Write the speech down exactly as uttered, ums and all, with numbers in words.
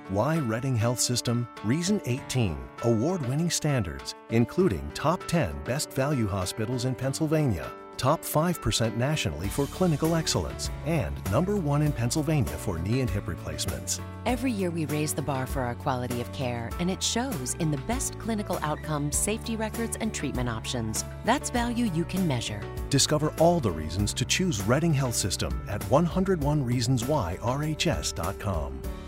Why Reading Health System? Reason eighteen, award-winning standards, including top ten best value hospitals in Pennsylvania, top five percent nationally for clinical excellence, and number one in Pennsylvania for knee and hip replacements. Every year we raise the bar for our quality of care, and it shows in the best clinical outcomes, safety records, and treatment options. That's value you can measure. Discover all the reasons to choose Reading Health System at one oh one reasons why R H S dot com.